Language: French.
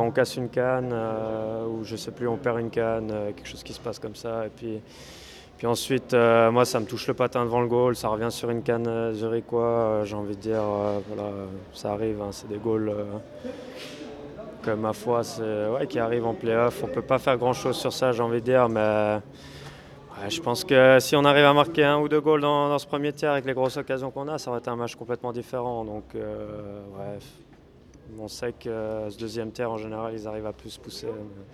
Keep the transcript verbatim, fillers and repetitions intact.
on casse une canne, euh, ou je sais plus, on perd une canne, euh, quelque chose qui se passe comme ça. Et puis, puis ensuite, euh, moi, ça me touche le patin devant le goal, ça revient sur une canne euh, zurichois. Euh, j'ai envie de dire, euh, voilà, ça arrive, hein, c'est des goals euh, que ma foi, c'est, ouais, qui arrivent en play-off. On peut pas faire grand-chose sur ça, j'ai envie de dire, mais ouais, je pense que si on arrive à marquer un ou deux goals dans, dans ce premier tiers avec les grosses occasions qu'on a, ça va être un match complètement différent. Donc, euh, ouais, on sait que euh, ce deuxième tiers, en général, ils arrivent à plus pousser.